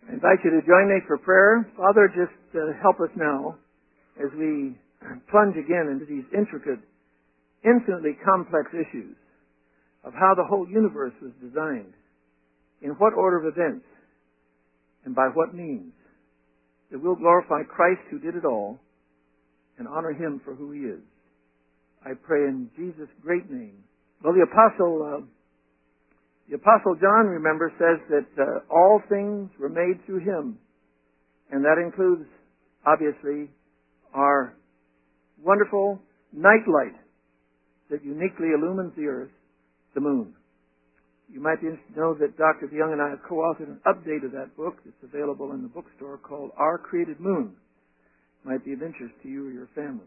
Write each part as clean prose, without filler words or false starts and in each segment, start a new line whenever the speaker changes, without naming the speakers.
I invite you to join me for prayer. Father, just help us now as we plunge again into these intricate, infinitely complex issues of how the whole universe was designed, in what order of events, and by what means, that we'll glorify Christ who did it all and honor Him for who He is. I pray in Jesus' great name. Well, the Apostle John, remember, says that all things were made through Him. And that includes, obviously, our wonderful night light that uniquely illumines the earth, the moon. You might be interested to know that Dr. DeYoung and I have co-authored an update of that book. It's available in the bookstore called Our Created Moon. Might be of interest to you or your family.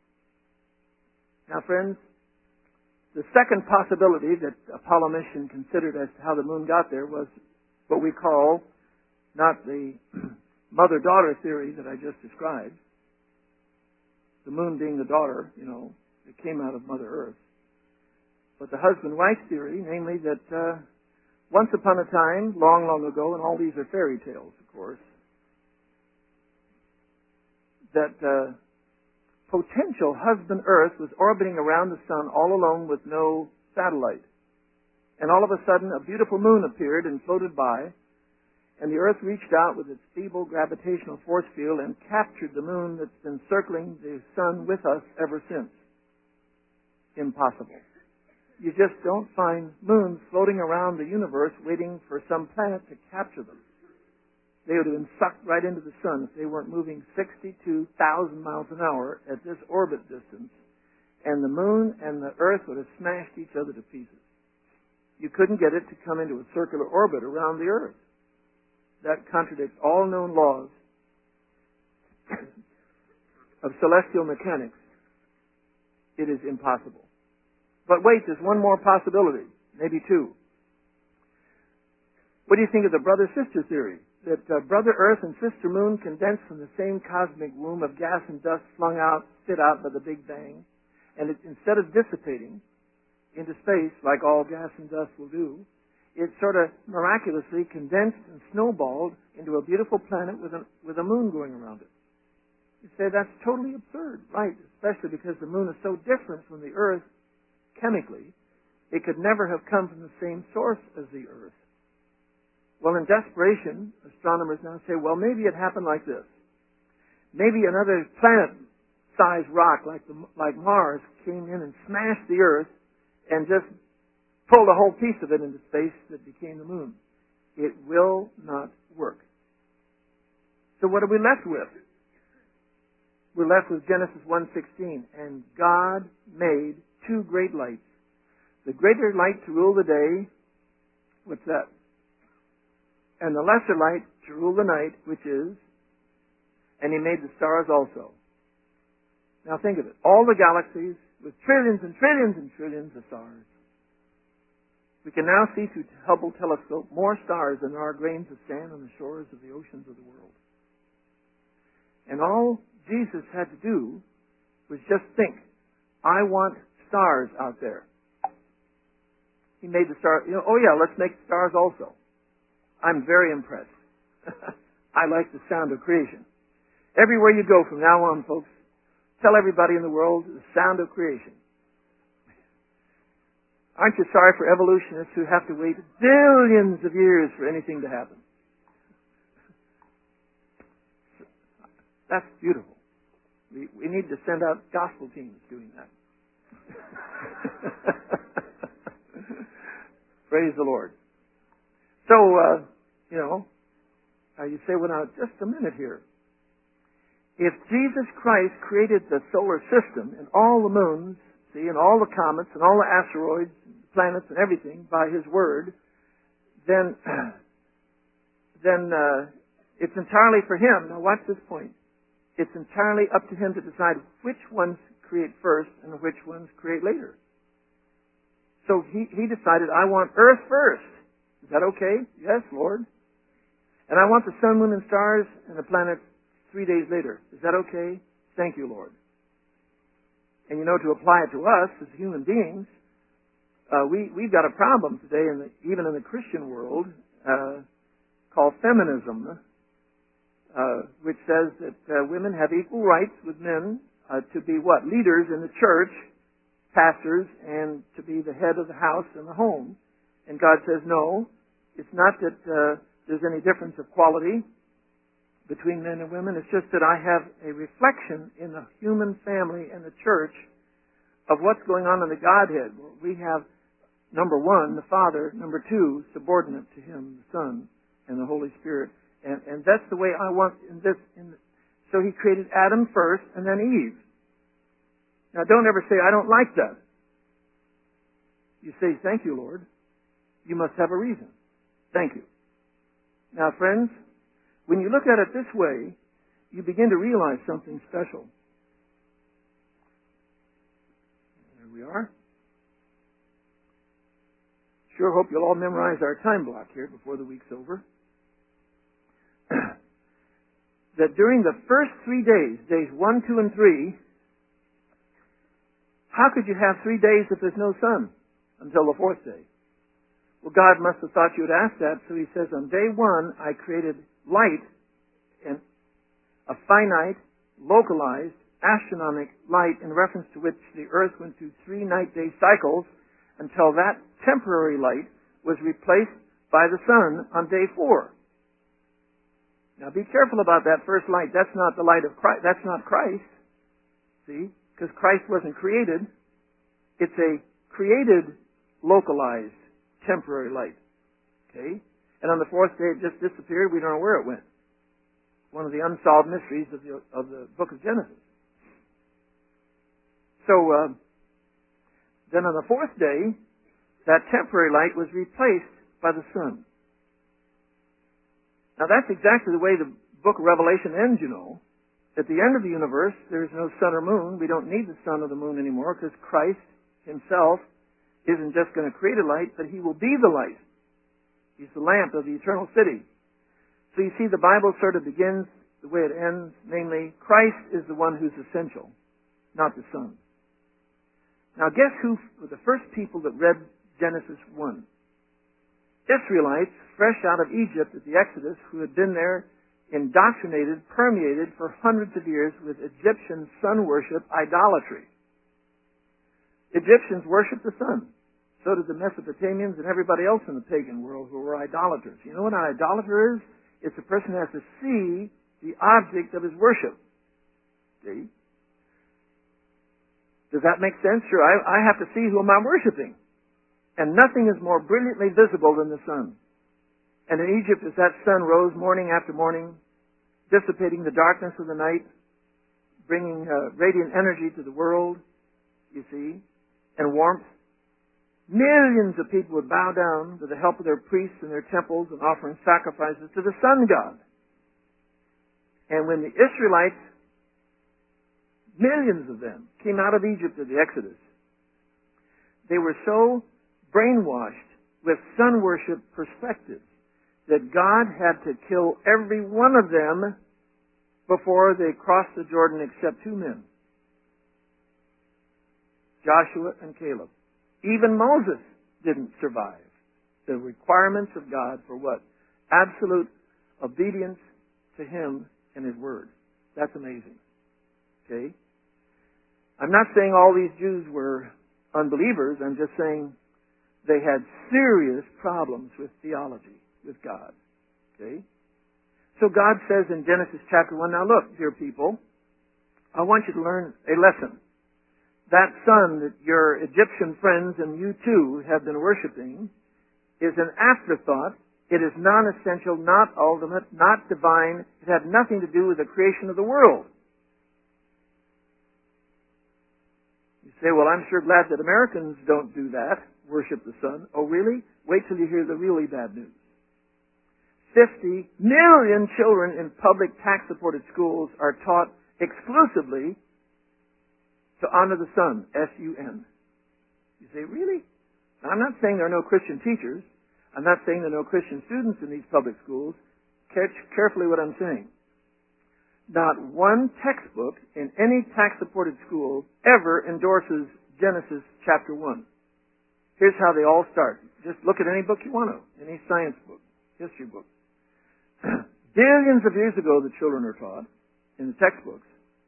Now, friends, the second possibility that Apollo mission considered as to how the moon got there was what we call not the mother-daughter theory that I just described, the moon being the daughter, that came out of Mother Earth, but the husband-wife theory, namely that once upon a time, long, long ago, and all these are fairy tales, of course, that potential husband Earth was orbiting around the sun all alone with no satellite. And all of a sudden, a beautiful moon appeared and floated by, and the Earth reached out with its feeble gravitational force field and captured the moon that's been circling the sun with us ever since. Impossible. You just don't find moons floating around the universe waiting for some planet to capture them. They would have been sucked right into the sun if they weren't moving 62,000 miles an hour at this orbit distance, and the moon and the Earth would have smashed each other to pieces. You couldn't get it to come into a circular orbit around the Earth. That contradicts all known laws of celestial mechanics. It is impossible. But wait, there's one more possibility, maybe two. What do you think of the brother-sister theory? That Brother Earth and Sister Moon condensed from the same cosmic womb of gas and dust flung out, spit out by the Big Bang, and instead of dissipating into space like all gas and dust will do, it sort of miraculously condensed and snowballed into a beautiful planet with a moon going around it. You say that's totally absurd, right? Especially because the moon is so different from the Earth chemically, it could never have come from the same source as the Earth. Well, in desperation, astronomers now say, well, maybe it happened like this. Maybe another planet-sized rock like Mars came in and smashed the Earth and just pulled a whole piece of it into space that became the moon. It will not work. So what are we left with? We're left with Genesis 1:16. And God made two great lights. The greater light to rule the day, what's that? And the lesser light to rule the night, which is, and He made the stars also. Now think of it. All the galaxies with trillions and trillions and trillions of stars. We can now see through the Hubble telescope more stars than there are grains of sand on the shores of the oceans of the world. And all Jesus had to do was just think, I want stars out there. He made the stars, let's make stars also. I'm very impressed. I like the sound of creation. Everywhere you go from now on, folks, tell everybody in the world the sound of creation. Aren't you sorry for evolutionists who have to wait billions of years for anything to happen? That's beautiful. We need to send out gospel teams doing that. Praise the Lord. So, you say, well, now, just a minute here. If Jesus Christ created the solar system and all the moons, and all the comets and all the asteroids, planets and everything by His Word, then it's entirely for Him. Now, watch this point. It's entirely up to Him to decide which ones create first and which ones create later. So He decided, I want Earth first. Is that okay? Yes, Lord. And I want the sun, moon, and stars and the planets 3 days later. Is that okay? Thank you, Lord. And to apply it to us as human beings, we've got a problem today, even in the Christian world, called feminism, which says that women have equal rights with men to be what? Leaders in the church, pastors, and to be the head of the house and the home. And God says, no, it's not that there's any difference of quality between men and women. It's just that I have a reflection in the human family and the church of what's going on in the Godhead. We have, number one, the Father. Number two, subordinate to Him, the Son and the Holy Spirit. And that's the way I want in this. So He created Adam first and then Eve. Now don't ever say, I don't like that. You say, thank you, Lord. You must have a reason. Thank you. Now, friends, when you look at it this way, you begin to realize something special. There we are. Sure hope you'll all memorize our time block here before the week's over. That during the first 3 days, days 1, 2, and 3, how could you have 3 days if there's no sun until the fourth day? Well, God must have thought you would ask that, so He says, on day 1, I created light, and a finite, localized, astronomic light in reference to which the earth went through 3 night-day cycles until that temporary light was replaced by the sun on day 4. Now be careful about that first light. That's not the light of Christ. That's not Christ. See? Because Christ wasn't created. It's a created, localized, temporary light. Okay? And on the fourth day it just disappeared. We don't know where it went. One of the unsolved mysteries of the book of Genesis. So, then on the fourth day, that temporary light was replaced by the sun. Now that's exactly the way the book of Revelation ends, you know. At the end of the universe, there's no sun or moon. We don't need the sun or the moon anymore because Christ Himself isn't just going to create a light, but He will be the light. He's the lamp of the eternal city. So you see, the Bible sort of begins the way it ends, namely, Christ is the one who's essential, not the sun. Now guess who were the first people that read Genesis 1? Israelites, fresh out of Egypt at the Exodus, who had been there indoctrinated, permeated for hundreds of years with Egyptian sun worship idolatry. Egyptians worshiped the sun. So did the Mesopotamians and everybody else in the pagan world who were idolaters. You know what an idolater is? It's a person who has to see the object of his worship. See? Does that make sense? Sure, I have to see who am I worshiping. And nothing is more brilliantly visible than the sun. And in Egypt, as that sun rose morning after morning, dissipating the darkness of the night, bringing radiant energy to the world, you see, and warmth, millions of people would bow down with the help of their priests and their temples and offering sacrifices to the sun god. And when the Israelites, millions of them, came out of Egypt at the Exodus, they were so brainwashed with sun worship perspectives that God had to kill every one of them before they crossed the Jordan except 2 men. Joshua and Caleb. Even Moses didn't survive the requirements of God for what? Absolute obedience to Him and His Word. That's amazing. Okay? I'm not saying all these Jews were unbelievers. I'm just saying they had serious problems with theology, with God. Okay? So God says in Genesis chapter 1, now look, dear people, I want you to learn a lesson. That sun that your Egyptian friends and you too have been worshiping is an afterthought. It is non-essential, not ultimate, not divine. It had nothing to do with the creation of the world. You say, well, I'm sure glad that Americans don't do that, worship the sun. Oh, really? Wait till you hear the really bad news. 50 million children in public tax-supported schools are taught exclusively to honor the sun, S-U-N. You say, really? Now, I'm not saying there are no Christian teachers. I'm not saying there are no Christian students in these public schools. Catch carefully what I'm saying. Not one textbook in any tax-supported school ever endorses Genesis chapter 1. Here's how they all start. Just look at any book you want to, any science book, history book. Billions of years ago, the children are taught in the textbooks,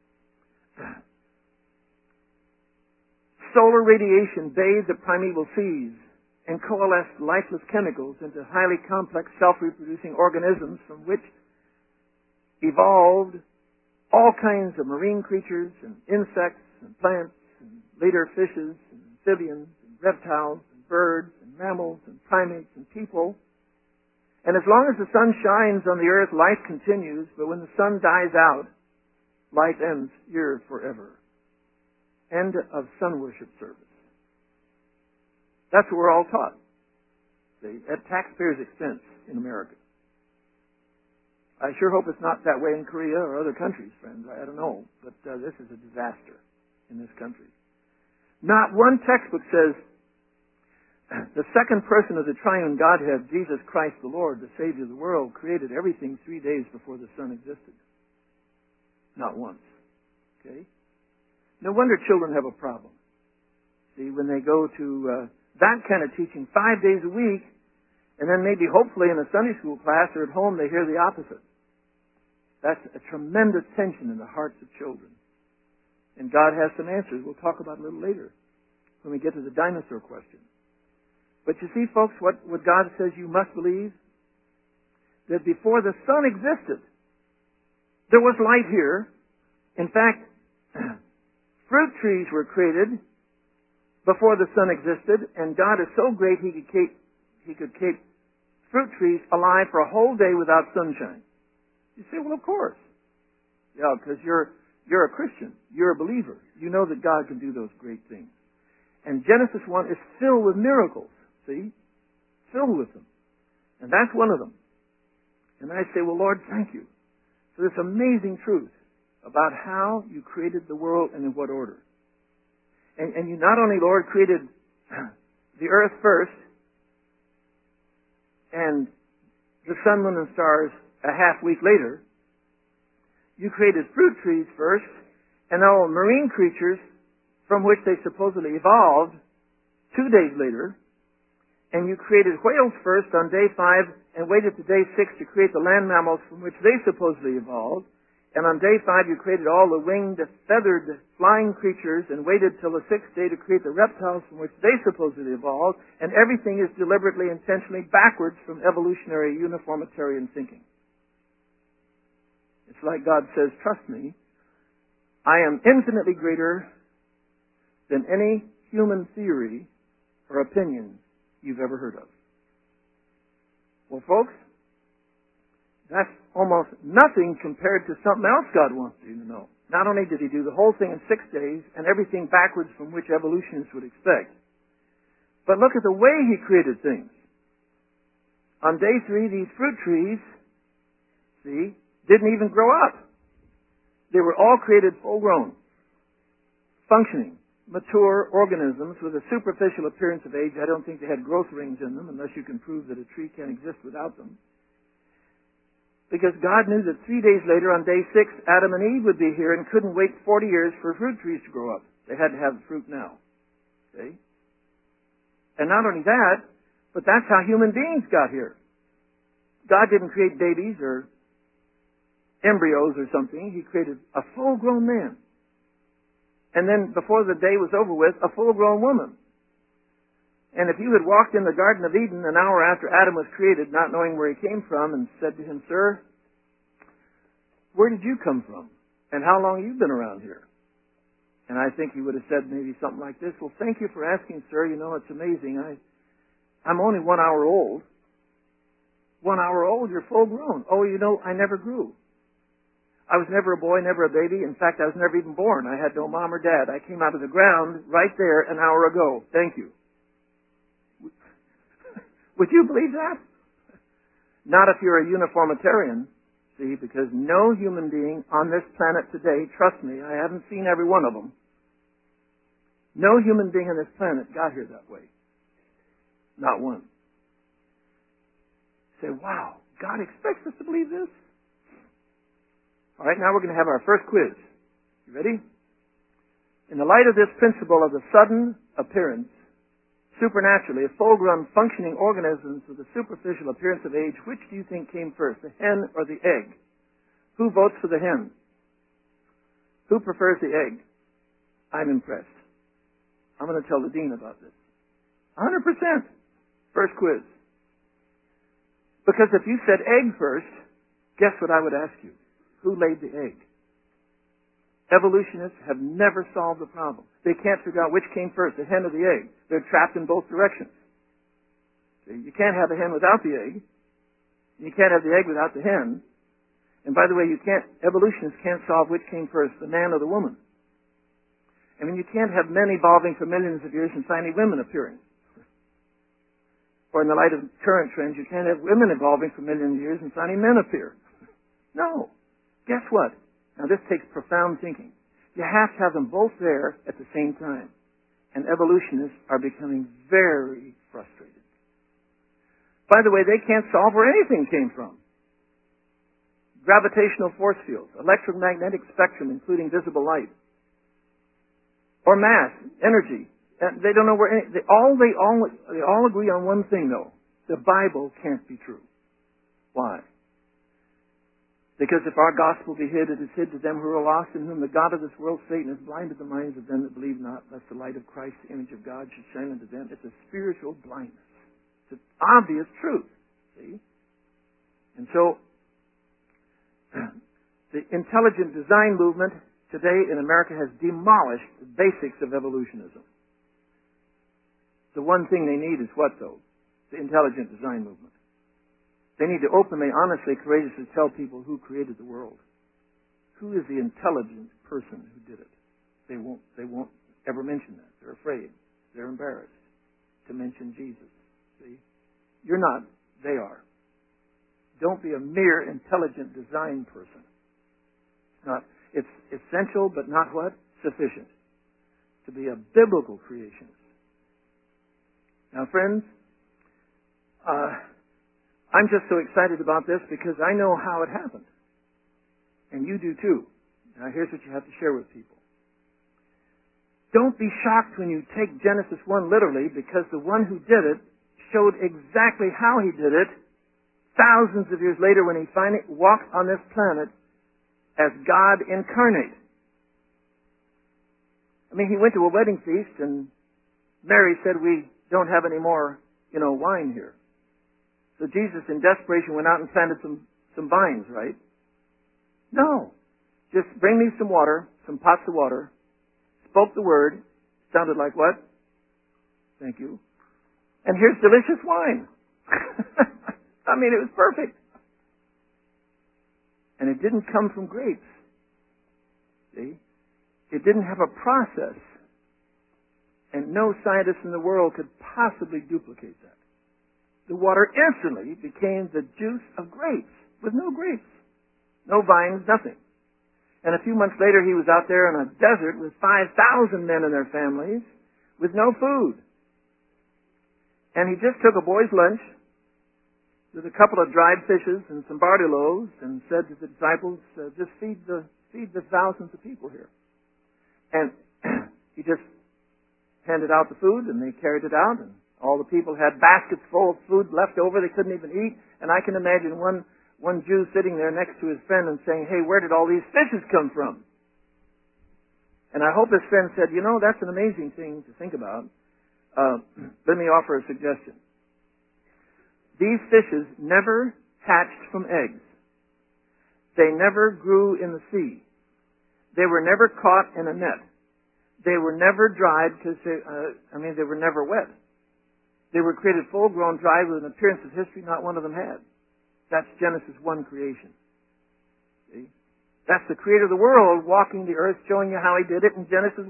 solar radiation bathed the primeval seas and coalesced lifeless chemicals into highly complex self-reproducing organisms from which evolved all kinds of marine creatures and insects and plants and later fishes and amphibians and reptiles and birds and mammals and primates and people. And as long as the sun shines on the earth, life continues, but when the sun dies out, life ends here forever. End of sun worship service. That's what we're all taught, see, at taxpayers' expense in America. I sure hope it's not that way in Korea or other countries, friends. I don't know, but this is a disaster in this country. Not one textbook says the second person of the triune Godhead, Jesus Christ the Lord, the Savior of the world, created everything 3 days before the sun existed. Not once. Okay? No wonder children have a problem. See, when they go to that kind of teaching 5 days a week, and then maybe hopefully in a Sunday school class or at home they hear the opposite. That's a tremendous tension in the hearts of children. And God has some answers we'll talk about a little later when we get to the dinosaur question. But you see, folks, what God says you must believe? That before the sun existed, there was light here. In fact, fruit trees were created before the sun existed, and God is so great he could keep fruit trees alive for a whole day without sunshine. You say, well, of course. Yeah, because you're a Christian. You're a believer. You know that God can do those great things. And Genesis 1 is filled with miracles. See? Filled with them. And that's one of them. And I say, well, Lord, thank you for this amazing truth about how you created the world and in what order. And you not only, Lord, created the earth first and the sun, moon, and stars a half week later. You created fruit trees first and all marine creatures from which they supposedly evolved 2 days later. And you created whales first on day 5 and waited to day 6 to create the land mammals from which they supposedly evolved. And on day 5 you created all the winged, feathered, flying creatures and waited till the 6th day to create the reptiles from which they supposedly evolved. And everything is deliberately, intentionally backwards from evolutionary uniformitarian thinking. It's like God says, trust me, I am infinitely greater than any human theory or opinion you've ever heard of. Well, folks, that's almost nothing compared to something else God wants you to know. Not only did he do the whole thing in 6 days and everything backwards from which evolutionists would expect, but look at the way he created things. On day 3, these fruit trees, see, didn't even grow up. They were all created full-grown, functioning, mature organisms with a superficial appearance of age. I don't think they had growth rings in them unless you can prove that a tree can't exist without them. Because God knew that 3 days later, on day 6, Adam and Eve would be here and couldn't wait 40 years for fruit trees to grow up. They had to have the fruit now. Okay? And not only that, but that's how human beings got here. God didn't create babies or embryos or something. He created a full-grown man. And then, before the day was over with, a full-grown woman. And if you had walked in the Garden of Eden an hour after Adam was created, not knowing where he came from, and said to him, sir, where did you come from? And how long have you been around here? And I think he would have said maybe something like this, well, thank you for asking, sir. You know, it's amazing. I'm only 1 hour old. 1 hour old? You're full-grown. Oh, you know, I never grew. I was never a boy, never a baby. In fact, I was never even born. I had no mom or dad. I came out of the ground right there an hour ago. Thank you. Would you believe that? Not if you're a uniformitarian, see, because no human being on this planet today, trust me, I haven't seen every one of them. No human being on this planet got here that way. Not one. Say, wow, God expects us to believe this? All right, now we're going to have our first quiz. You ready? In the light of this principle of the sudden appearance Supernaturally, a full-grown functioning organisms with a superficial appearance of age, which do you think came first, the hen or the egg? Who votes for the hen? Who prefers the egg? I'm impressed. I'm going to tell the dean about this. 100%. First quiz. Because if you said egg first, guess what I would ask you? Who laid the egg? Evolutionists have never solved the problem. They can't figure out which came first, the hen or the egg. They're trapped in both directions. See, you can't have a hen without the egg. You can't have the egg without the hen. And by the way, evolutionists can't solve which came first, the man or the woman. I mean, you can't have men evolving for millions of years and finally women appearing. Or in the light of current trends, you can't have women evolving for millions of years and finally men appear. No. Guess what? Now this takes profound thinking. You have to have them both there at the same time. And evolutionists are becoming very frustrated. By the way, they can't solve where anything came from. Gravitational force fields, electromagnetic spectrum, including visible light, or mass, energy. They don't know where any, they all agree on one thing though. The Bible can't be true. Why? Because if our gospel be hid, it is hid to them who are lost, in whom the God of this world, Satan, has blinded the minds of them that believe not, lest the light of Christ, the image of God, should shine unto them. It's a spiritual blindness. It's an obvious truth. See? And so, the intelligent design movement today in America has demolished the basics of evolutionism. The one thing they need is what, though? The intelligent design movement. They need to openly, honestly, courageously tell people who created the world. Who is the intelligent person who did it? They won't ever mention that. They're afraid. They're embarrassed to mention Jesus. See? You're not. They are. Don't be a mere intelligent design person. It's essential, but not what? Sufficient. To be a biblical creationist. Now, friends, I'm just so excited about this because I know how it happened. And you do too. Now, here's what you have to share with people. Don't be shocked when you take Genesis 1 literally, because the one who did it showed exactly how he did it thousands of years later when he finally walked on this planet as God incarnate. I mean, he went to a wedding feast and Mary said, we don't have any more, wine here. So Jesus, in desperation, went out and planted some vines, right? No. Just bring me some water, some pots of water, spoke the word, sounded like what? Thank you. And here's delicious wine. I mean, it was perfect. And it didn't come from grapes. See? It didn't have a process. And no scientist in the world could possibly duplicate that. The water instantly became the juice of grapes, with no grapes. No vines, nothing. And a few months later, he was out there in a desert with 5,000 men and their families, with no food. And he just took a boy's lunch with a couple of dried fishes and some barley loaves and said to the disciples, just feed the thousands of people here. And he just handed out the food, and they carried it out, and all the people had baskets full of food left over they couldn't even eat. And I can imagine one Jew sitting there next to his friend and saying, hey, where did all these fishes come from? And I hope his friend said, that's an amazing thing to think about. Let me offer a suggestion. These fishes never hatched from eggs. They never grew in the sea. They were never caught in a net. They were never dried because they were never wet. They were created full-grown, dry, with an appearance of history not one of them had. That's Genesis 1 creation. See? That's the creator of the world walking the earth, showing you how he did it in Genesis 1.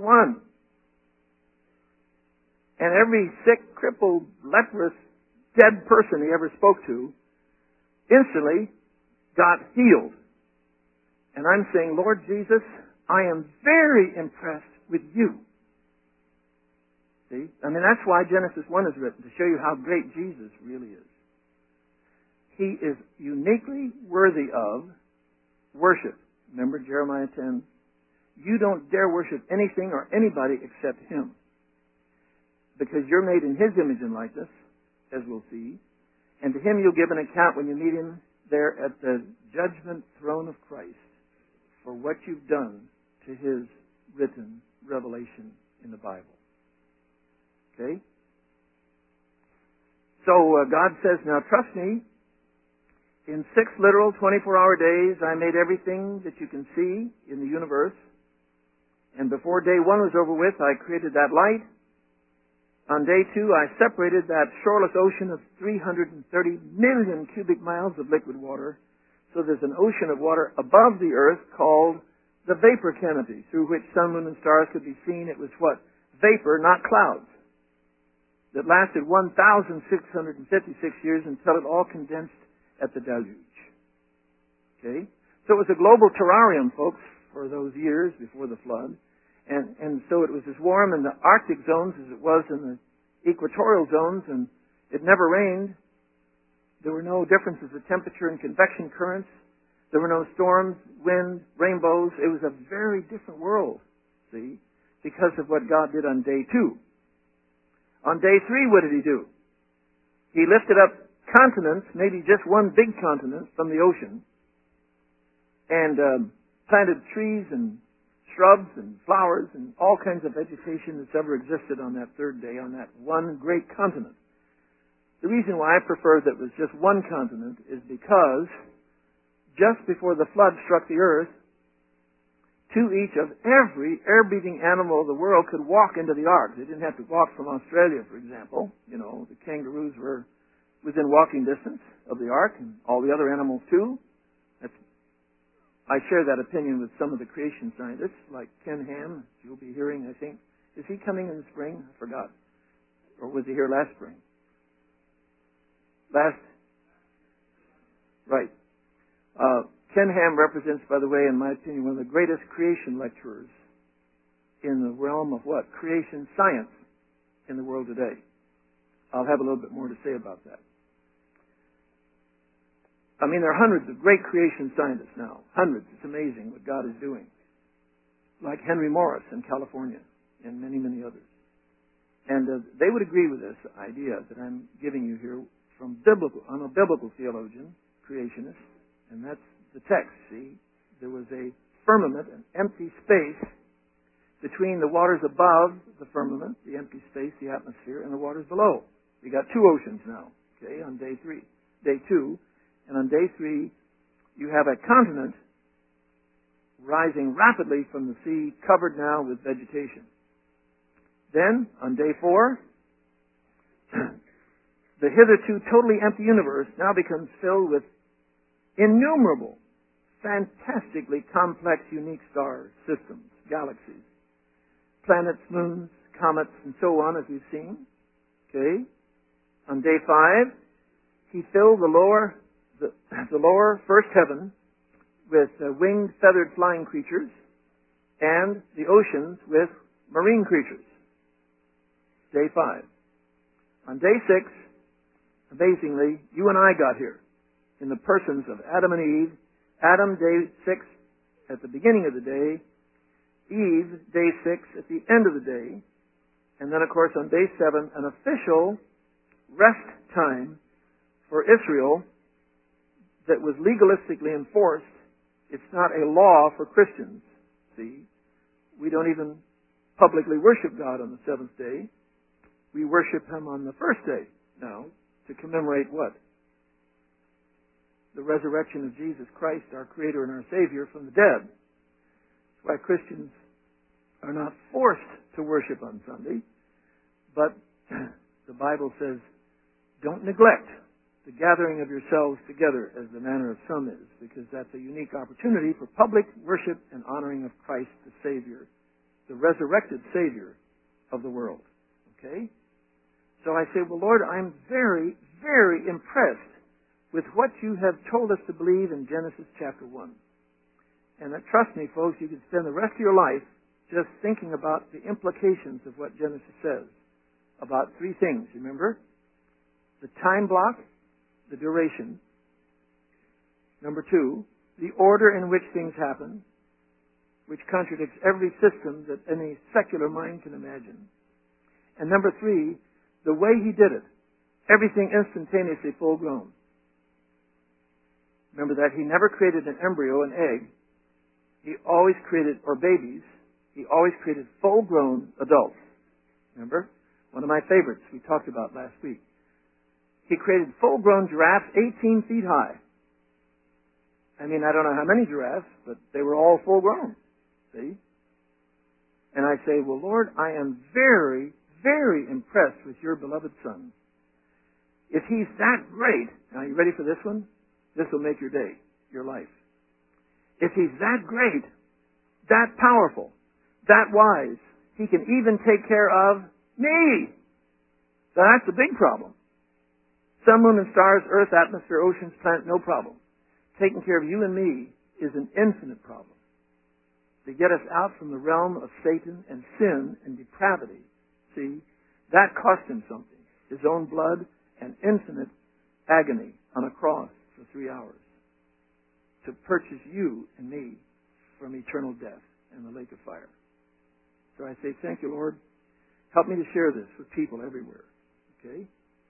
And every sick, crippled, leprous, dead person he ever spoke to instantly got healed. And I'm saying, Lord Jesus, I am very impressed with you. See? That's why Genesis 1 is written, to show you how great Jesus really is. He is uniquely worthy of worship. Remember Jeremiah 10? You don't dare worship anything or anybody except him. because you're made in His image and likeness, as we'll see. And to Him you'll give an account when you meet Him there at the judgment throne of Christ for what you've done to His written revelation in the Bible. Okay? So God says, now trust me. In 6 literal 24-hour days, I made everything that you can see in the universe. And before day 1 was over with, I created that light. On day 2, I separated that shoreless ocean of 330 million cubic miles of liquid water. So there's an ocean of water above the earth called the vapor canopy, through which sun, moon, and stars could be seen. It was what? Vapor, not clouds. That lasted 1,656 years until it all condensed at the deluge. Okay? So it was a global terrarium, folks, for those years before the flood. And so it was as warm in the Arctic zones as it was in the equatorial zones, and it never rained. There were no differences of temperature and convection currents. There were no storms, wind, rainbows. It was a very different world, see, because of what God did on day 2. On day 3, what did He do? He lifted up continents, maybe just one big continent from the ocean, and planted trees and shrubs and flowers and all kinds of vegetation that's ever existed on that 3rd day on that one great continent. The reason why I prefer that it was just one continent is because just before the flood struck the earth, to each of every air-breathing animal of the world could walk into the ark. They didn't have to walk from Australia, for example. You know, the kangaroos were within walking distance of the ark, and all the other animals too. I share that opinion with some of the creation scientists, like Ken Ham, you'll be hearing, I think. Is he coming in the spring? I forgot. Or was he here last spring? Right. Ken Ham represents, by the way, in my opinion, one of the greatest creation lecturers in the realm of what? Creation science in the world today. I'll have a little bit more to say about that. I mean, there are hundreds of great creation scientists now. Hundreds. It's amazing what God is doing. Like Henry Morris in California and many, many others. And they would agree with this idea that I'm giving you here from biblical. I'm a biblical theologian, creationist, and that's the text, see? There was a firmament, an empty space between the waters above the firmament, the empty space, the atmosphere, and the waters below. We got 2 oceans now, okay, on day 2. And on day 3, you have a continent rising rapidly from the sea, covered now with vegetation. Then, on day 4, the hitherto totally empty universe now becomes filled with innumerable, fantastically complex, unique stars, systems, galaxies, planets, moons, comets, and so on, as we've seen. Okay? On day 5, He filled the lower first heaven with winged, feathered, flying creatures, and the oceans with marine creatures. Day 5. On day 6, amazingly, you and I got here in the persons of Adam and Eve. Adam, day 6, at the beginning of the day. Eve, day 6, at the end of the day. And then, of course, on day 7, an official rest time for Israel that was legalistically enforced. It's not a law for Christians, see. We don't even publicly worship God on the 7th day. We worship Him on the 1st day now to commemorate what? The resurrection of Jesus Christ, our Creator and our Savior, from the dead. That's why Christians are not forced to worship on Sunday, but the Bible says, don't neglect the gathering of yourselves together as the manner of some is, because that's a unique opportunity for public worship and honoring of Christ the Savior, the resurrected Savior of the world. Okay? So I say, well, Lord, I'm very, very impressed with what you have told us to believe in Genesis chapter 1. And trust me, folks, you could spend the rest of your life just thinking about the implications of what Genesis says about 3 things, remember? The time block, the duration. Number 2, the order in which things happen, which contradicts every system that any secular mind can imagine. And number 3, the way he did it, everything instantaneously full grown. Remember that he never created an embryo, an egg. He always created, or babies, he always created full-grown adults. Remember? One of my favorites we talked about last week. He created full-grown giraffes 18 feet high. I mean, I don't know how many giraffes, but they were all full-grown. See? And I say, well, Lord, I am very, very impressed with your beloved Son. If he's that great, now you ready for this one? This will make your day, your life. If he's that great, that powerful, that wise, he can even take care of me. So that's a big problem. Sun, moon, and stars, earth, atmosphere, oceans, planet, no problem. Taking care of you and me is an infinite problem. To get us out from the realm of Satan and sin and depravity, see, that cost him something. His own blood and infinite agony on a cross for 3 hours to purchase you and me from eternal death and the lake of fire. So I say, thank you, Lord. Help me to share this with people everywhere. Okay?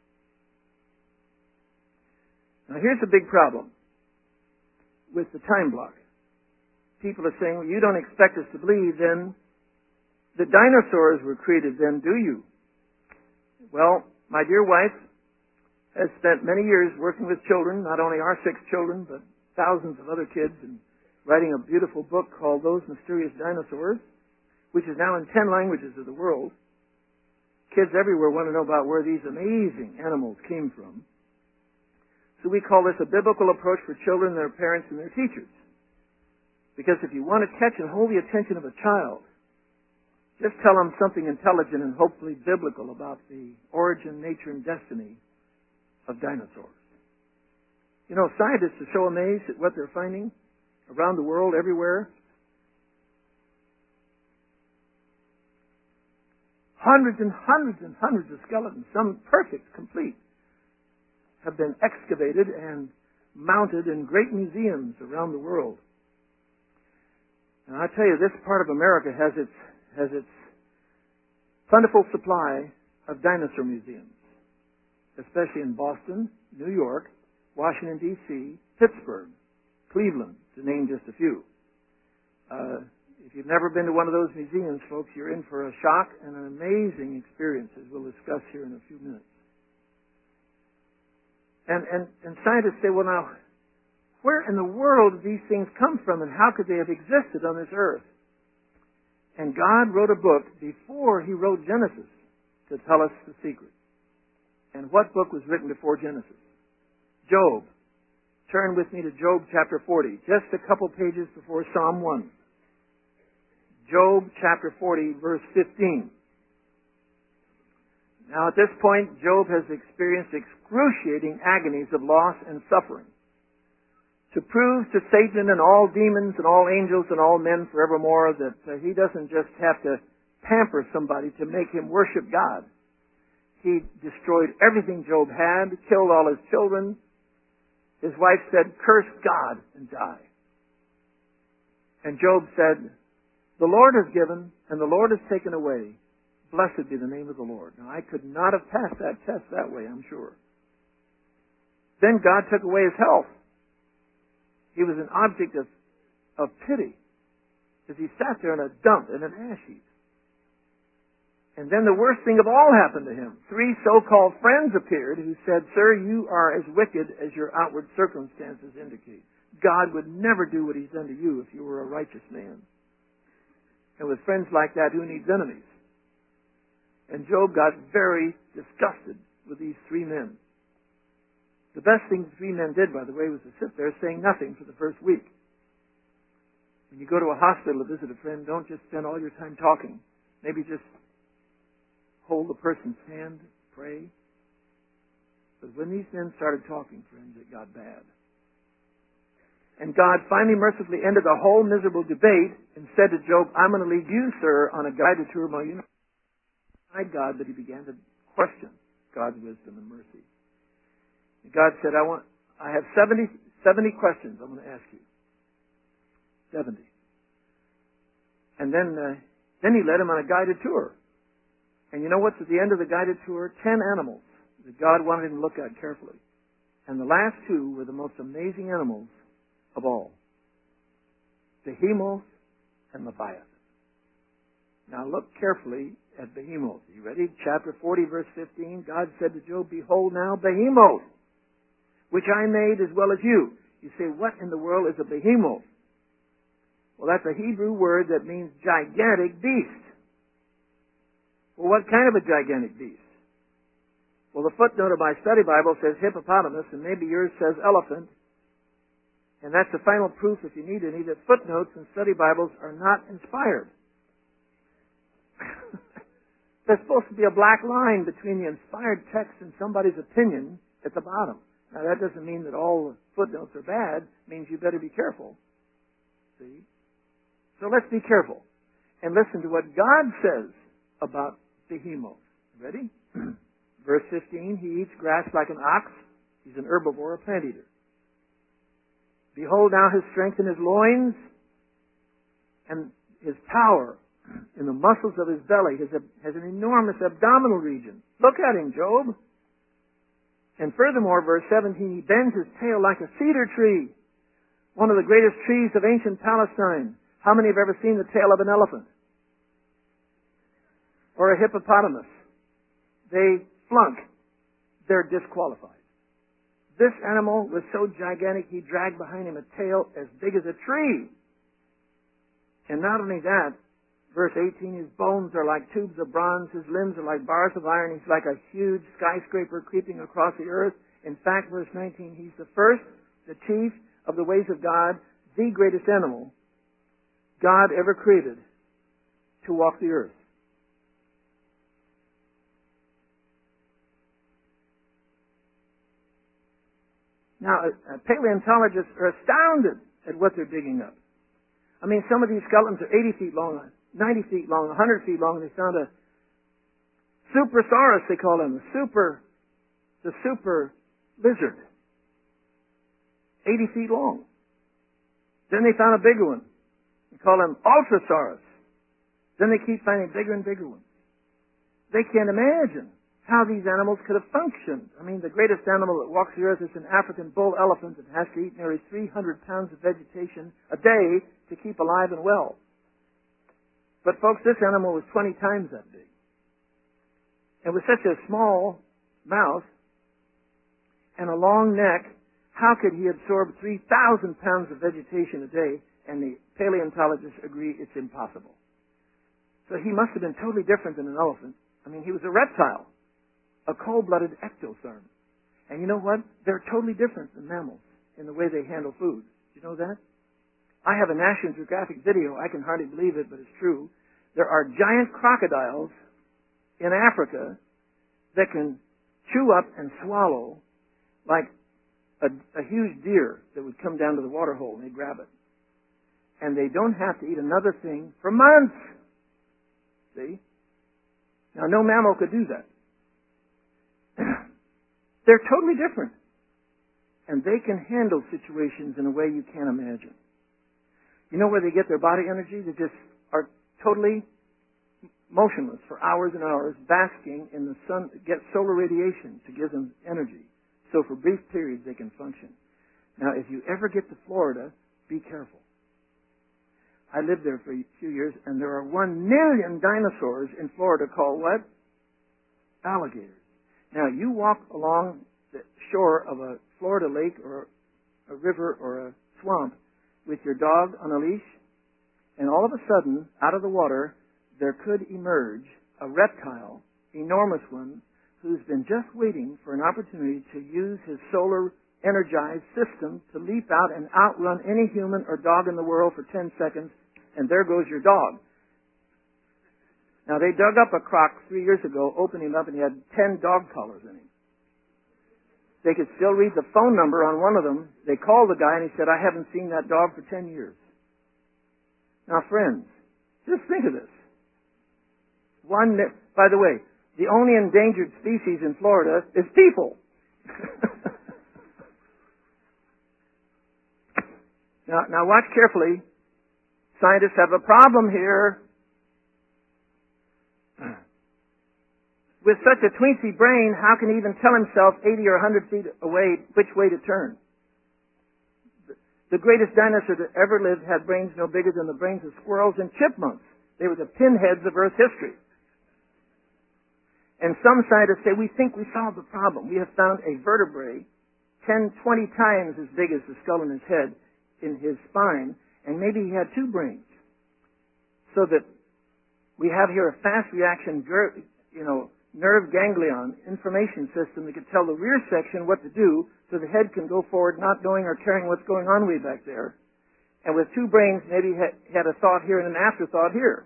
Now here's the big problem with the time block. People are saying, well, you don't expect us to believe then the dinosaurs were created then, do you? Well, my dear wife has spent many years working with children, not only our 6 children, but thousands of other kids, and writing a beautiful book called Those Mysterious Dinosaurs, which is now in 10 languages of the world. Kids everywhere want to know about where these amazing animals came from. So we call this a biblical approach for children, their parents, and their teachers. Because if you want to catch and hold the attention of a child, just tell them something intelligent and hopefully biblical about the origin, nature, and destiny of dinosaurs. You know, scientists are so amazed at what they're finding around the world, everywhere. Hundreds and hundreds and hundreds of skeletons, some perfect, complete, have been excavated and mounted in great museums around the world. And I tell you, this part of America has its plentiful supply of dinosaur museums, especially in Boston, New York, Washington, D.C., Pittsburgh, Cleveland, to name just a few. If you've never been to one of those museums, folks, you're in for a shock and an amazing experience, as we'll discuss here in a few minutes. And scientists say, well, now, where in the world did these things come from, and how could they have existed on this earth? And God wrote a book before he wrote Genesis to tell us the secret. And what book was written before Genesis? Job. Turn with me to Job chapter 40, just a couple pages before Psalm 1. Job chapter 40, verse 15. Now at this point, Job has experienced excruciating agonies of loss and suffering. To prove to Satan and all demons and all angels and all men forevermore that he doesn't just have to pamper somebody to make him worship God. He destroyed everything Job had, killed all his children. His wife said, curse God and die. And Job said, the Lord has given and the Lord has taken away. Blessed be the name of the Lord. Now I could not have passed that test that way, I'm sure. Then God took away his health. He was an object of pity as he sat there in a dump, in an ash heap. And then the worst thing of all happened to him. 3 so-called friends appeared who said, sir, you are as wicked as your outward circumstances indicate. God would never do what he's done to you if you were a righteous man. And with friends like that, who needs enemies? And Job got very disgusted with these 3 men. The best thing the 3 men did, by the way, was to sit there saying nothing for the first week. When you go to a hospital to visit a friend, don't just spend all your time talking. Maybe just hold the person's hand, pray. But when these men started talking, friends, it got bad. And God finally mercifully ended the whole miserable debate and said to Job, I'm going to lead you, sir, on a guided tour of my universe. God, but he began to question God's wisdom and mercy. And God said, I have 70 questions I'm going to ask you. 70. And then he led him on a guided tour And you know what's at the end of the guided tour? 10 animals that God wanted him to look at carefully. And the last two were the most amazing animals of all. Behemoth and Leviathan. Now look carefully at Behemoth. Are you ready? Chapter 40, verse 15. God said to Job, "Behold now Behemoth, which I made as well as you." You say, what in the world is a behemoth? Well, that's a Hebrew word that means gigantic beast. Well, what kind of a gigantic beast? Well, the footnote of my study Bible says hippopotamus, and maybe yours says elephant. And that's the final proof, if you need any, that footnotes in study Bibles are not inspired. There's supposed to be a black line between the inspired text and somebody's opinion at the bottom. Now, that doesn't mean that all footnotes are bad. It means you better be careful. See? So let's be careful and listen to what God says about Behemoth. Ready? Verse 15, he eats grass like an ox. He's an herbivore, a plant eater. Behold now his strength in his loins and his power in the muscles of his belly. He has an enormous abdominal region. Look at him, Job. And furthermore, verse 17, he bends his tail like a cedar tree, one of the greatest trees of ancient Palestine. How many have ever seen the tail of an elephant? Or a hippopotamus? They flunk. They're disqualified. This animal was so gigantic he dragged behind him a tail as big as a tree. And not only that, verse 18, his bones are like tubes of bronze, his limbs are like bars of iron, he's like a huge skyscraper creeping across the earth. In fact, verse 19, he's the first, the chief of the ways of God, the greatest animal God ever created to walk the earth. Now, paleontologists are astounded at what they're digging up. I mean, some of these skeletons are 80 feet long, 90 feet long, 100 feet long, and they found a Supersaurus, they call him, the super lizard. 80 feet long. Then they found a bigger one. They call him Ultrasaurus. Then they keep finding bigger and bigger ones. They can't imagine how these animals could have functioned. I mean, the greatest animal that walks the earth is an African bull elephant that has to eat nearly 300 pounds of vegetation a day to keep alive and well. But folks, this animal was 20 times that big. And with such a small mouth and a long neck, how could he absorb 3,000 pounds of vegetation a day? And the paleontologists agree it's impossible. So he must have been totally different than an elephant. I mean, he was a reptile, a cold-blooded ectotherm. And you know what? They're totally different than mammals in the way they handle food. Do you know that? I have a National Geographic video. I can hardly believe it, but it's true. There are giant crocodiles in Africa that can chew up and swallow like a huge deer that would come down to the water hole and they grab it. And they don't have to eat another thing for months. See? Now, no mammal could do that. They're totally different. And they can handle situations in a way you can't imagine. You know where they get their body energy? They just are totally motionless for hours and hours, basking in the sun, get solar radiation to give them energy. So for brief periods they can function. Now, if you ever get to Florida, be careful. I lived there for a few years, and there are 1 million dinosaurs in Florida called what? Alligators. Now, you walk along the shore of a Florida lake or a river or a swamp with your dog on a leash, and all of a sudden, out of the water, there could emerge a reptile, enormous one, who's been just waiting for an opportunity to use his solar energized system to leap out and outrun any human or dog in the world for 10 seconds, and there goes your dog. Now, they dug up a croc 3 years ago, opened him up, and he had 10 dog collars in him. They could still read the phone number on one of them. They called the guy, and he said, I haven't seen that dog for 10 years. Now, friends, just think of this. By the way, the only endangered species in Florida is people. Now watch carefully. Scientists have a problem here. With such a tweensy brain, how can he even tell himself 80 or 100 feet away which way to turn? The greatest dinosaur that ever lived had brains no bigger than the brains of squirrels and chipmunks. They were the pinheads of Earth's history. And some scientists say, we think we solved the problem. We have found a vertebrae 10, 20 times as big as the skull in his head in his spine, and maybe he had two brains. So that we have here a fast reaction, nerve ganglion information system that could tell the rear section what to do so the head can go forward not knowing or caring what's going on way back there. And with two brains, maybe he had a thought here and an afterthought here.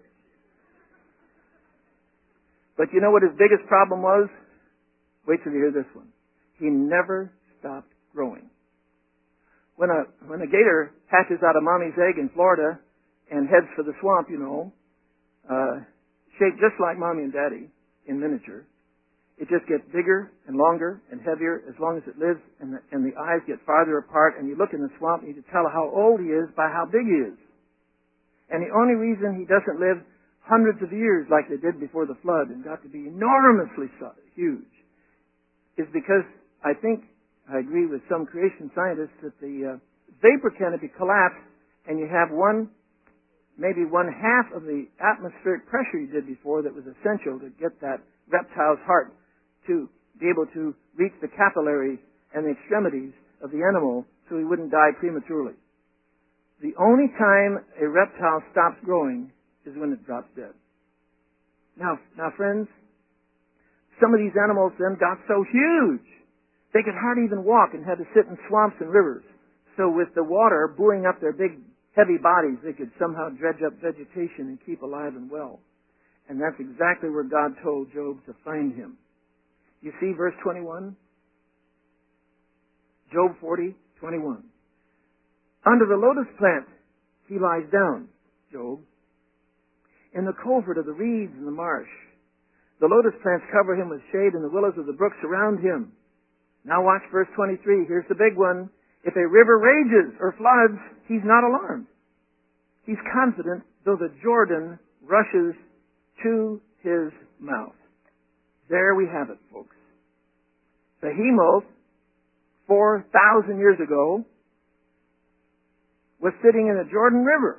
But you know what his biggest problem was? Wait till you hear this one. He never stopped growing. When a gator hatches out of mommy's egg in Florida and heads for the swamp, shaped just like mommy and daddy in miniature, it just gets bigger and longer and heavier as long as it lives, and the eyes get farther apart, and you look in the swamp and you can tell how old he is by how big he is. And the only reason he doesn't live hundreds of years like they did before the flood and got to be enormously huge is because I agree with some creation scientists that the vapor canopy collapsed and you have maybe one half of the atmospheric pressure you did before that was essential to get that reptile's heart to be able to reach the capillaries and the extremities of the animal so he wouldn't die prematurely. The only time a reptile stops growing is when it drops dead. Now friends, some of these animals then got so huge they could hardly even walk and had to sit in swamps and rivers. So with the water buoying up their big, heavy bodies, they could somehow dredge up vegetation and keep alive and well. And that's exactly where God told Job to find him. You see verse 21? Job 40:21. Under the lotus plant he lies down, Job, in the covert of the reeds in the marsh. The lotus plants cover him with shade, and the willows of the brook surround him. Now watch verse 23. Here's the big one. If a river rages or floods, he's not alarmed. He's confident, though the Jordan rushes to his mouth. There we have it, folks. Behemoth, 4,000 years ago, was sitting in the Jordan River.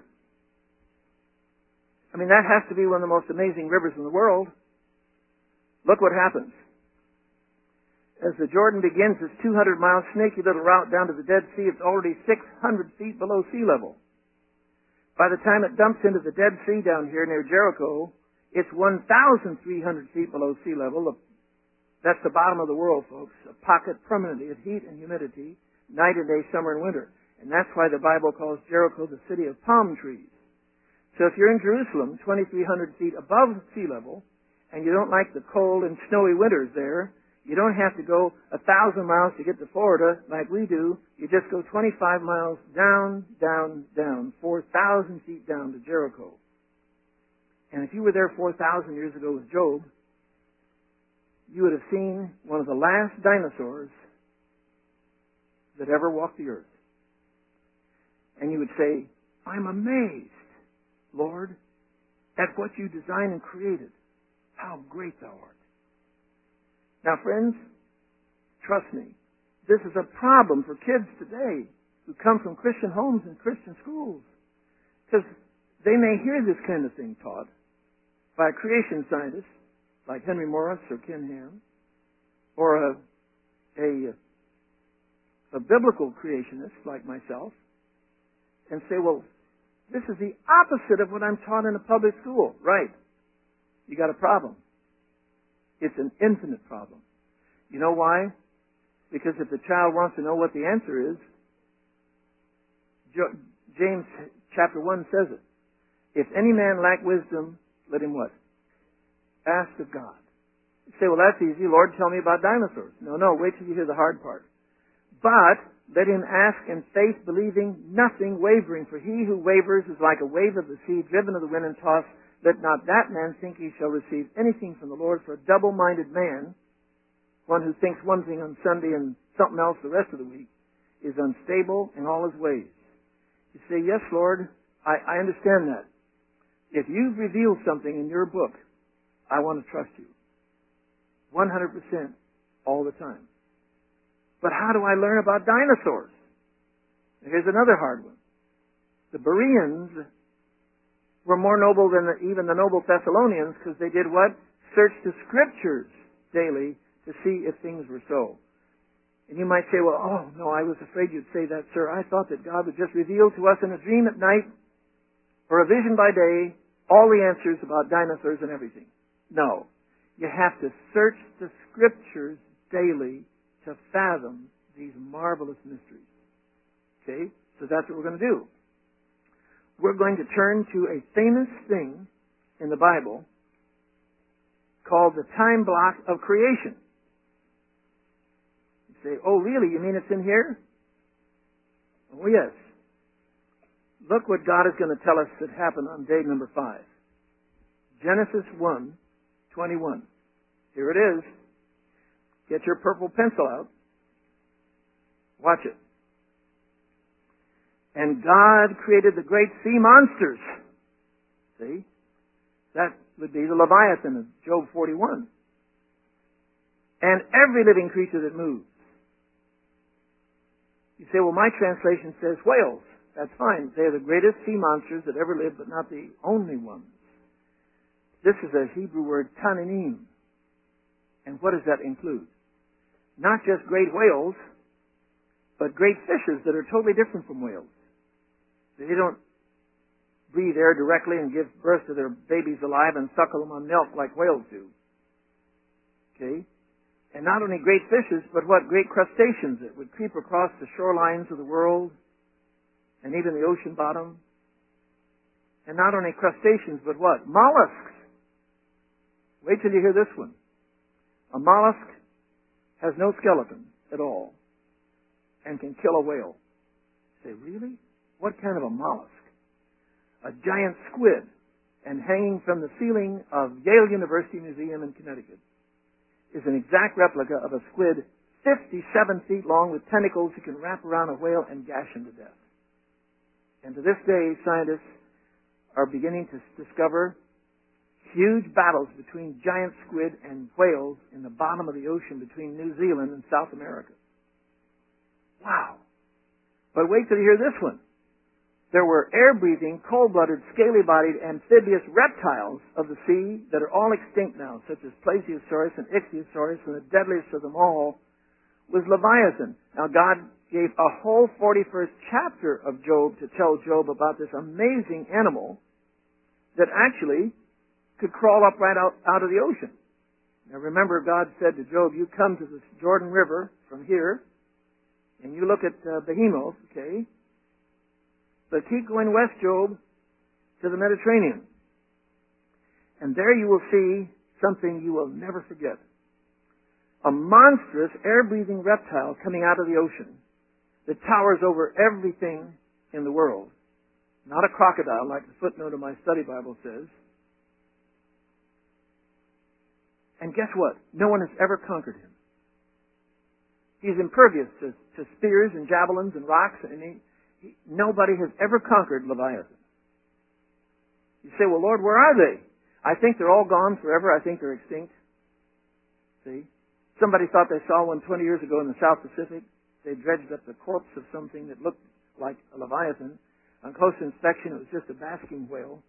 I mean, that has to be one of the most amazing rivers in the world. Look what happens. As the Jordan begins its 200-mile snaky little route down to the Dead Sea, it's already 600 feet below sea level. By the time it dumps into the Dead Sea down here near Jericho, it's 1,300 feet below sea level. That's the bottom of the world, folks. A pocket permanently of heat and humidity, night and day, summer and winter. And that's why the Bible calls Jericho the city of palm trees. So if you're in Jerusalem, 2,300 feet above sea level, and you don't like the cold and snowy winters there, you don't have to go 1,000 miles to get to Florida like we do. You just go 25 miles down, 4,000 feet down to Jericho. And if you were there 4,000 years ago with Job, you would have seen one of the last dinosaurs that ever walked the earth. And you would say, I'm amazed, Lord, at what you designed and created. How great thou art. Now, friends, trust me, this is a problem for kids today who come from Christian homes and Christian schools. Because they may hear this kind of thing taught by a creation scientist like Henry Morris or Ken Ham, or a biblical creationist like myself, and say, well, this is the opposite of what I'm taught in a public school. Right. You got a problem. It's an infinite problem. You know why? Because if the child wants to know what the answer is, James chapter 1 says it. If any man lack wisdom, let him what? Ask of God. You say, well, that's easy. Lord, tell me about dinosaurs. No, wait till you hear the hard part. But let him ask in faith, believing, nothing wavering. For he who wavers is like a wave of the sea, driven of the wind and tossed. Let not that man think he shall receive anything from the Lord. For a double-minded man, one who thinks one thing on Sunday and something else the rest of the week, is unstable in all his ways. You say, yes, Lord, I understand that. If you've revealed something in your book, I want to trust you. 100% all the time. But how do I learn about dinosaurs? Here's another hard one. The Bereans were more noble than even the noble Thessalonians because they did what? Searched the Scriptures daily to see if things were so. And you might say, well, oh, no, I was afraid you'd say that, sir. I thought that God would just reveal to us in a dream at night or a vision by day all the answers about dinosaurs and everything. No. You have to search the Scriptures daily to fathom these marvelous mysteries. Okay? So that's what we're going to do. We're going to turn to a famous thing in the Bible called the time block of creation. You say, oh, really? You mean it's in here? Oh, yes. Look what God is going to tell us that happened on day number 5. Genesis 1:21. Here it is. Get your purple pencil out. Watch it. And God created the great sea monsters. See? That would be the Leviathan of Job 41. And every living creature that moves. You say, well, my translation says whales. That's fine. They're the greatest sea monsters that ever lived, but not the only ones. This is a Hebrew word, tananim. And what does that include? Not just great whales, but great fishes that are totally different from whales. They don't breathe air directly and give birth to their babies alive and suckle them on milk like whales do. Okay? And not only great fishes, but what? Great crustaceans that would creep across the shorelines of the world and even the ocean bottom. And not only crustaceans, but what? Mollusks. Wait till you hear this one. A mollusk has no skeleton at all and can kill a whale. You say, really? What kind of a mollusk? A giant squid, and hanging from the ceiling of Yale University Museum in Connecticut is an exact replica of a squid 57 feet long with tentacles that can wrap around a whale and gash him to death. And to this day, scientists are beginning to discover huge battles between giant squid and whales in the bottom of the ocean between New Zealand and South America. Wow. But wait till you hear this one. There were air-breathing, cold-blooded, scaly-bodied, amphibious reptiles of the sea that are all extinct now, such as Plesiosaurus and Ichthyosaurus, and the deadliest of them all was Leviathan. Now, God gave a whole 41st chapter of Job to tell Job about this amazing animal that actually could crawl up right out of the ocean. Now, remember, God said to Job, you come to the Jordan River from here, and you look at Behemoth, okay? But keep going west, Job, to the Mediterranean. And there you will see something you will never forget. A monstrous air-breathing reptile coming out of the ocean that towers over everything in the world. Not a crocodile, like the footnote of my study Bible says. And guess what? No one has ever conquered him. He's impervious to spears and javelins and rocks, and nobody has ever conquered Leviathan. You say, well, Lord, where are they? I think they're all gone forever. I think they're extinct. See? Somebody thought they saw one 20 years ago in the South Pacific. They dredged up the corpse of something that looked like a Leviathan. On close inspection, it was just a basking whale.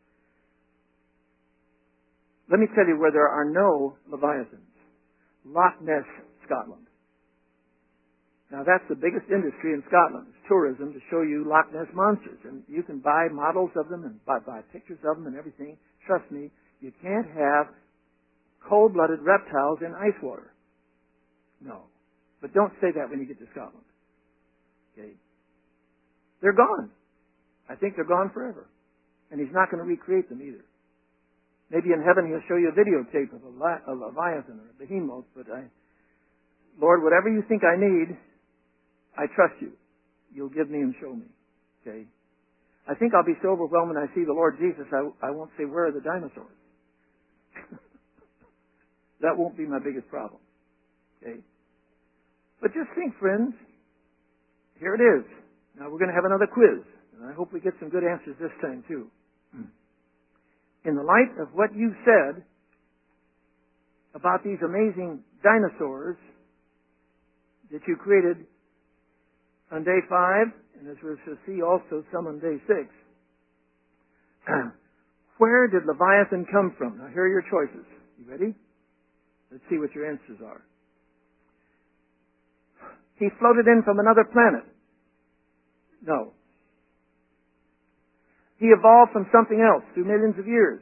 Let me tell you where there are no Leviathans. Loch Ness, Scotland. Now, that's the biggest industry in Scotland, is tourism, to show you Loch Ness monsters. And you can buy models of them and buy pictures of them and everything. Trust me, you can't have cold-blooded reptiles in ice water. No. But don't say that when you get to Scotland. Okay? They're gone. I think they're gone forever. And he's not going to recreate them either. Maybe in heaven he'll show you a videotape of a Leviathan or a Behemoth, but Lord, whatever you think I need, I trust you. You'll give me and show me. Okay? I think I'll be so overwhelmed when I see the Lord Jesus, I won't say, where are the dinosaurs? That won't be my biggest problem. Okay? But just think, friends. Here it is. Now we're going to have another quiz. And I hope we get some good answers this time, too. In the light of what you said about these amazing dinosaurs that you created on day 5, and as we shall see also some on day 6, where did Leviathan come from? Now here are your choices. You ready? Let's see what your answers are. He floated in from another planet. No. He evolved from something else through millions of years.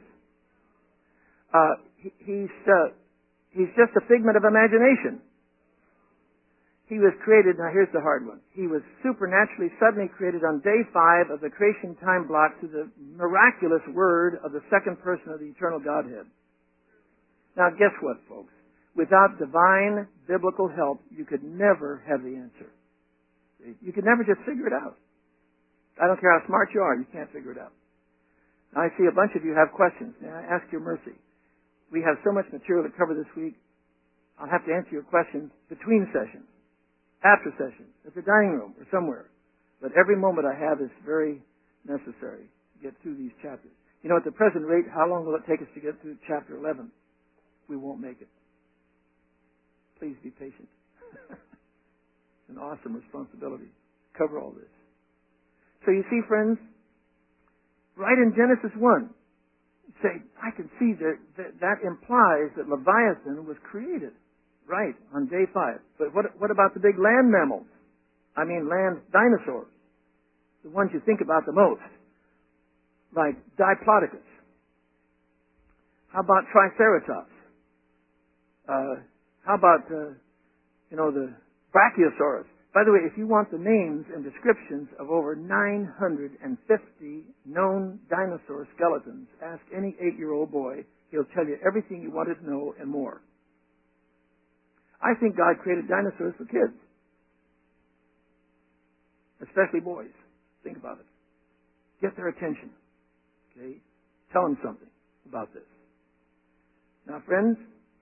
He's just a figment of imagination. He was created, now here's the hard one. He was supernaturally suddenly created on day 5 of the creation time block through the miraculous word of the second person of the eternal Godhead. Now guess what, folks? Without divine biblical help, you could never have the answer. You could never just figure it out. I don't care how smart you are, you can't figure it out. Now I see a bunch of you have questions. May I ask your mercy? We have so much material to cover this week, I'll have to answer your questions between sessions, after sessions, at the dining room or somewhere. But every moment I have is very necessary to get through these chapters. You know, at the present rate, how long will it take us to get through chapter 11? We won't make it. Please be patient. It's an awesome responsibility to cover all this. So you see, friends, right in Genesis 1, you say, I can see that implies that Leviathan was created, right, on day 5. But what about the big land mammals? I mean land dinosaurs, the ones you think about the most, like Diplodocus. How about Triceratops? How about, the Brachiosaurus? By the way, if you want the names and descriptions of over 950 known dinosaur skeletons, ask any 8-year-old boy. He'll tell you everything you wanted to know and more. I think God created dinosaurs for kids, especially boys. Think about it. Get their attention. Okay? Tell them something about this. Now, friends,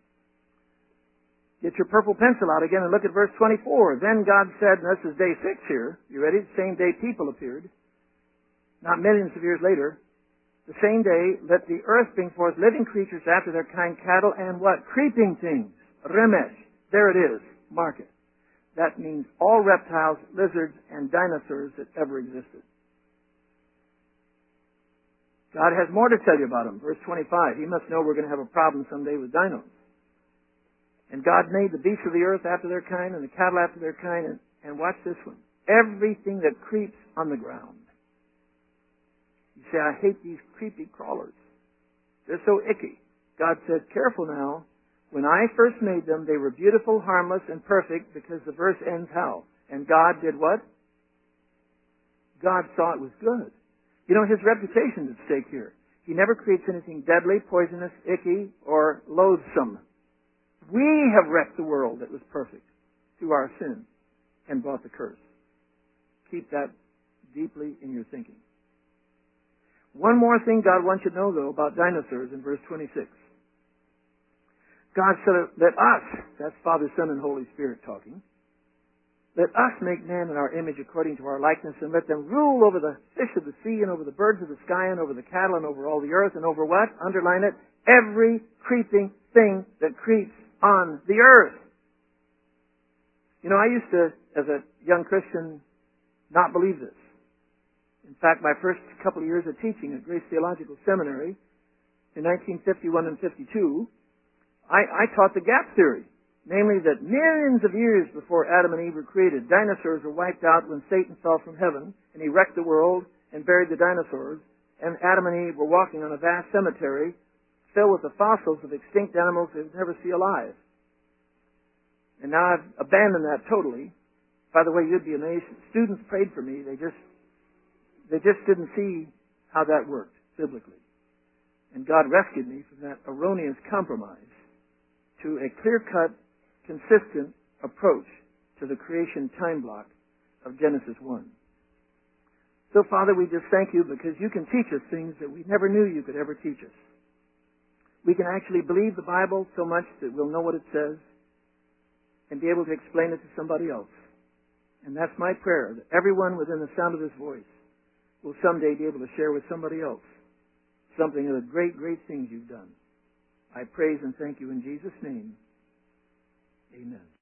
get your purple pencil out again and look at verse 24. Then God said, and this is day 6 here. You ready? The same day people appeared. Not millions of years later. The same day, let the earth bring forth living creatures after their kind, cattle and what? Creeping things. Remesh. There it is. Mark it. That means all reptiles, lizards, and dinosaurs that ever existed. God has more to tell you about them. Verse 25. He must know we're going to have a problem someday with dinos. And God made the beasts of the earth after their kind and the cattle after their kind. And watch this one. Everything that creeps on the ground. You say, I hate these creepy crawlers. They're so icky. God said, careful now. When I first made them, they were beautiful, harmless, and perfect because the verse ends how? And God did what? God saw it was good. You know, his reputation is at stake here. He never creates anything deadly, poisonous, icky, or loathsome. We have wrecked the world that was perfect through our sin and brought the curse. Keep that deeply in your thinking. One more thing God wants you to know, though, about dinosaurs in verse 26. God said, let us, that's Father, Son, and Holy Spirit talking, let us make man in our image according to our likeness, and let them rule over the fish of the sea, and over the birds of the sky, and over the cattle, and over all the earth, and over what? Underline it. Every creeping thing that creeps on the earth. You know, I used to, as a young Christian, not believe this. In fact, my first couple of years of teaching at Grace Theological Seminary in 1951 and 52, I taught the gap theory. Namely that millions of years before Adam and Eve were created, dinosaurs were wiped out when Satan fell from heaven and he wrecked the world and buried the dinosaurs, and Adam and Eve were walking on a vast cemetery filled with the fossils of extinct animals they would never see alive. And now I've abandoned that totally. By the way, you'd be amazed. Students prayed for me. They just didn't see how that worked biblically. And God rescued me from that erroneous compromise to a clear-cut, consistent approach to the creation time block of Genesis 1. So, Father, we just thank you because you can teach us things that we never knew you could ever teach us. We can actually believe the Bible so much that we'll know what it says and be able to explain it to somebody else. And that's my prayer, that everyone within the sound of this voice will someday be able to share with somebody else something of the great, great things you've done. I praise and thank you in Jesus' name. Amen.